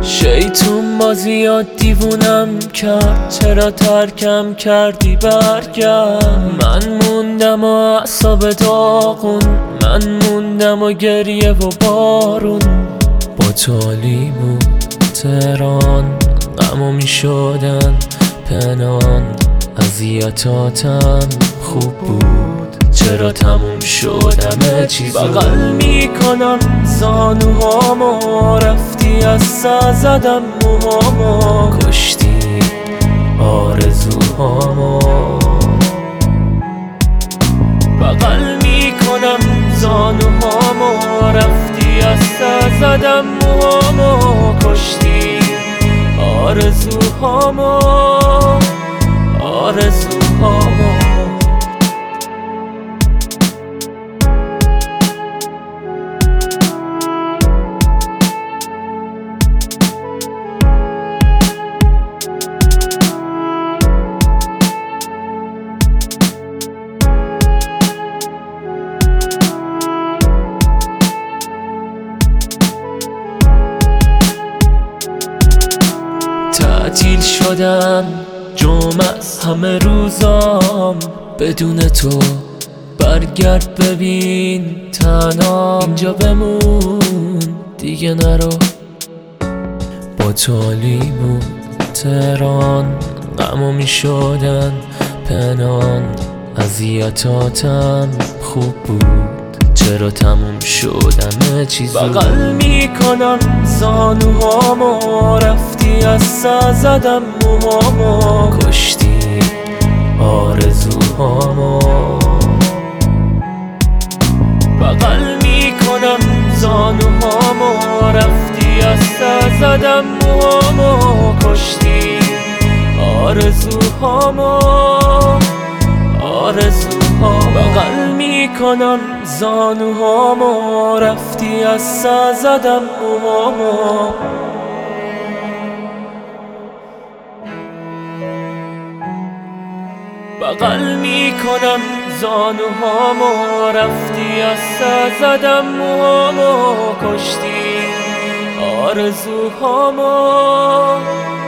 شیطون ما زیاد دیوونم کرد، چرا ترکم کردی برگرد. من موندم و اعصاب داغون، من موندم و گریه و بارون. با تالی بود تهران، غمو می شدن پنهان. اذیتاتم خوب بود، چرا تموم شد همه چیز. بغل میکنم زانوهامو، رفتی از سر زدم موهامو، کشتی آرزوهامو. بغل میکنم زانوهامو، رفتی از سر زدم موهامو، کشتی آرزوهامو آرزوهامو. تعطیل شدم جمعه از همه روزام، بدون تو برگرد ببین تنها اینجا بمون دیگه نرو. با تالی بود تهران، غمو می شدن پنهان. اذیتاتم خوب بود، چرا تموم شد همه چیز. بغل میکنم زانوهامو، رفتی از سر زدم موهامو، کشتی آرزوهامو. بغل میکنم زانوهامو، رفتی از سر زدم موهامو، کشتی آرزوهامو آرزوهامو. بغل میکنم زانوهامو، رفتی از سر زدم موهامو. بغل میکنم زانوهامو، رفتی از سر زدم موهامو، کشتی آرزوهامو